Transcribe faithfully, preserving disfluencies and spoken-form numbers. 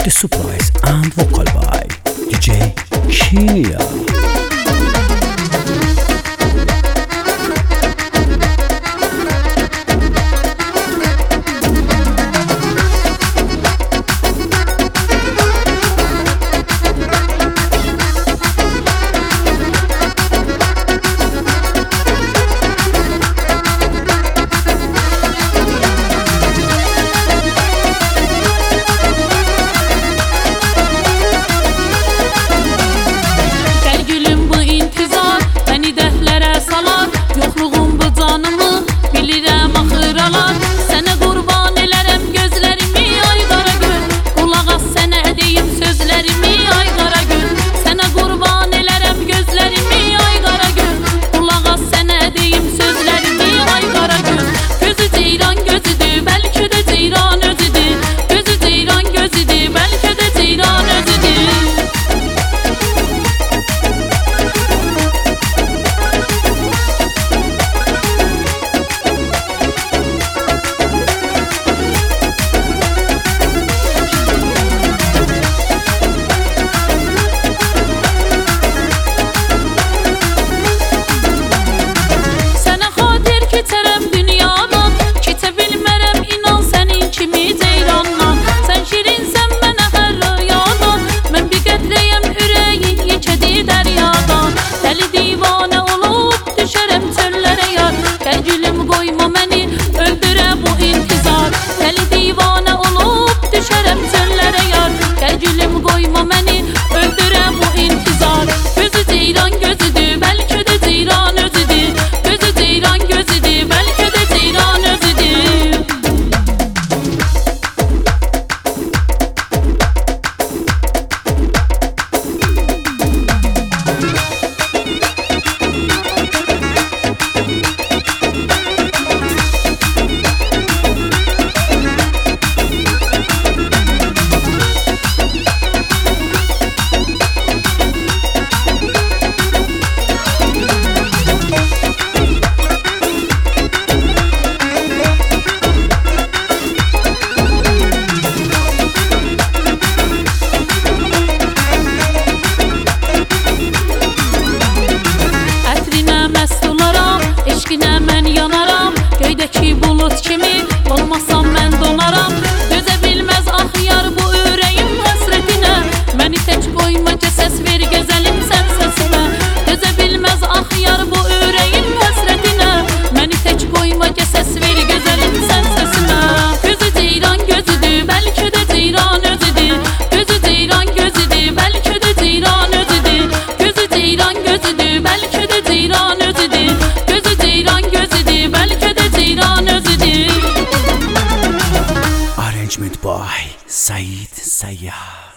The surprise and vocal by D J Kia. Eşqinə mən yanaram, göydəki bulut kimi, olmasam mən donaram. Dözə bilməz axıyar bu ürəyim həsrətinə, məni tək qoymaca səs ver gözəlim sən səsimə. Dözə bilməz axıyar bu ürəyim həsrətinə, məni tək qoymaca səs ver gözəlim sən səsimə. Gözü ceyran gözüdür, bəlkə də ceyran özüdür. Gözü ceyran gözüdür, bəlkə də ceyran özüdür. Gözü ceyran gözüdür, bəlkə də ceyran özüdür. Arrangement by Said Sayyar.